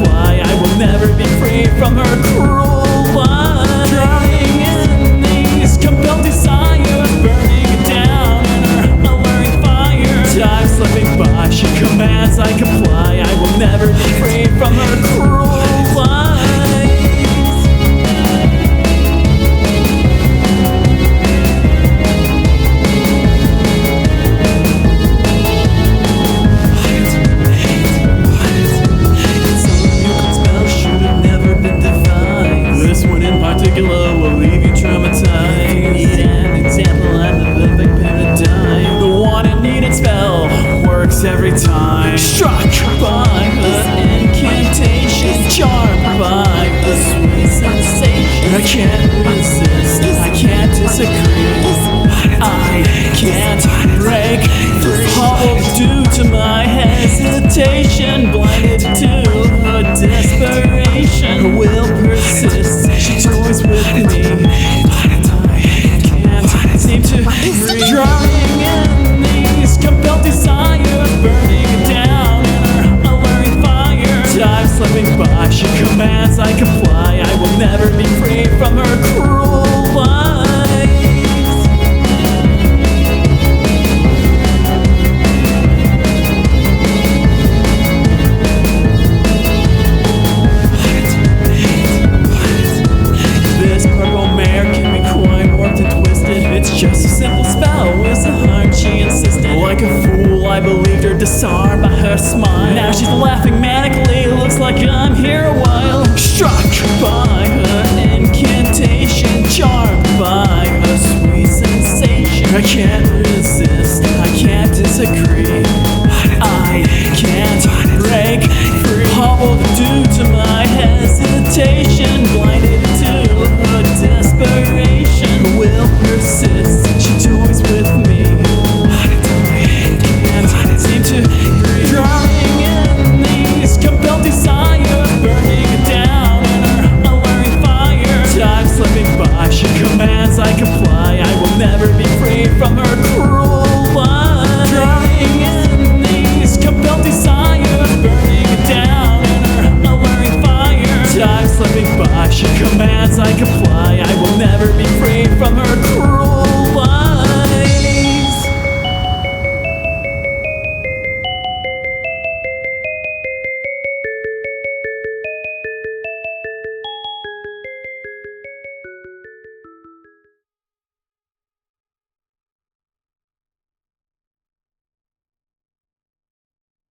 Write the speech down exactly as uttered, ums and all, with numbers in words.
comply. I will never be free from her cruel lies. Drowning in these compelled desires, burning it down in her alluring fire. Time slipping by, she commands I comply. I will never be free from her cruel lies. Will leave you traumatized. Need an example, I'm the living paradigm. The wanted needed spell works every time. Struck by the incantation, charmed by the sweet sensation. I can't resist, I can't disagree, I can't break free. Hobbled due to my hesitation, blinded to her desperation. Her will persists, she toys with me, I can't seem to breathe. Drowning in these compelled desires, burning it down in her alluring fire. Time slipping by, she commands I comply. I will never be free from her cruel lies. Just a simple spell, was the harm she insisted. Like a fool, I believed her, disarmed by her smile. Now she's laughing manically, looks like I'm here.